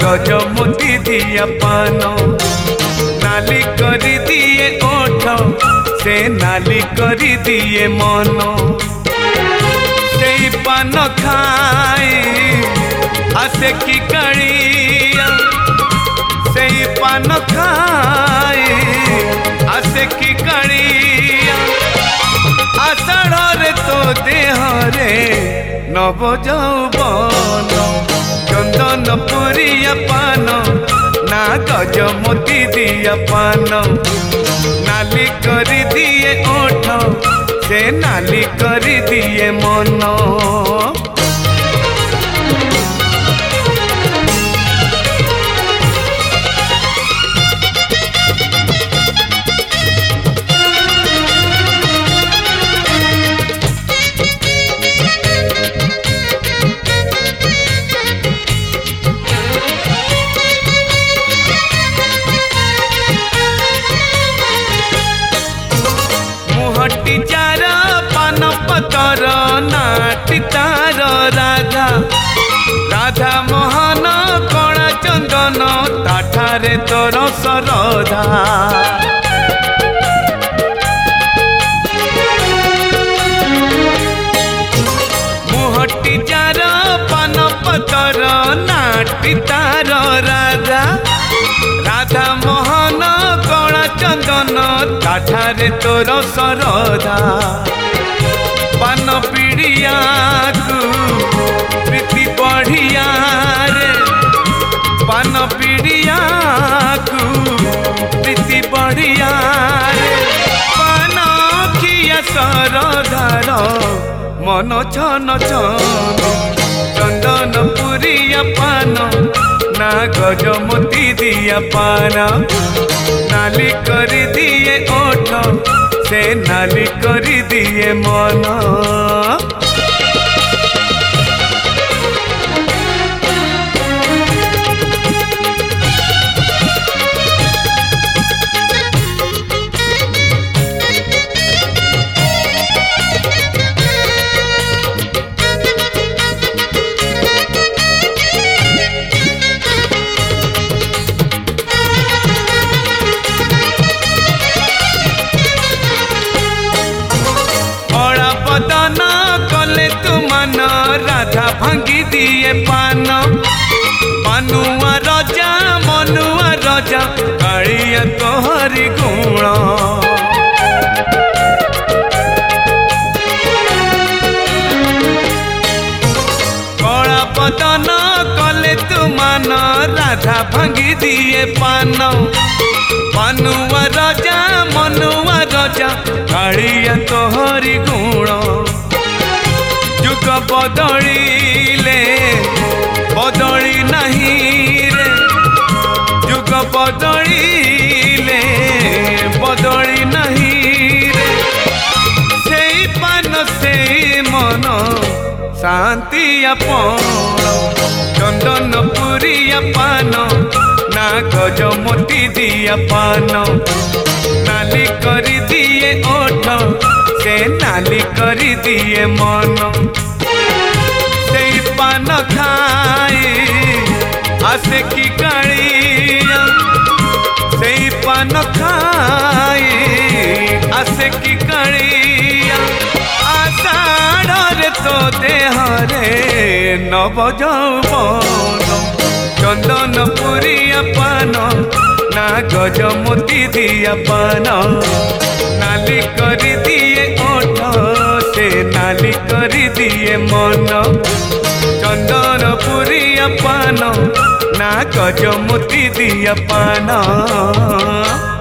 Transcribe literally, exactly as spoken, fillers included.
गजमोती दिया पान नाली करी दिए ओठ से नाली करी दिए मन से पान खाई आसे की कड़िया से पान खाई आसे की कड़िया आषाढ़ तो देह रे नव यौवन चंदन पुरिया पान ना गजमोती दिया पान नाली करी दिए ओठ से नाली करी दिए मन मुहटी चार पान पतर नाटी तार राधा राधा मोहन कणा चंदन ताठारे तोर सरधा मुहटी चार पान पतर नाटी तार राधा राधा मोहन कणा चंदन ताठारे तोर सरधा पान पीड़िया को प्रीति बढ़िया रे पान पीड़िया को प्रीति बढ़िया रे पान खिया सरधार मन छन छन चंदन पुरिया पान ना गजमोती दिया पान नाली करी दिए ओठ से नाली करी दिए मन बदन कले तुमान राधा भांगी दिए पान पानुआ रजा मनुआ रजा कालिया तोहरी गुण कला बदन कले तुमान राधा भांगी दिए पान पानुआ रजा मनुआ रजा कालिया तोहरी गुण जुग बदलिले बदली नहीं रे जुग बदलिले बदली नहीं रे से पान से मन शांति अपन चंदन पुरिया पान ना गजमोती दिया पान नाली करी दिए ओठ से नाली करी दिए मन से पान खाई आसे की कड़िया से पान खाई आसे की कड़िया आषाढ़ तो देह रे नव यौवन चंदन पुरिया पान ना गजमोती दिया पान नाली करी दिए ओठ से नाली करी दिए मन चंदन पुरिया पान ना गजमोती दिया पान।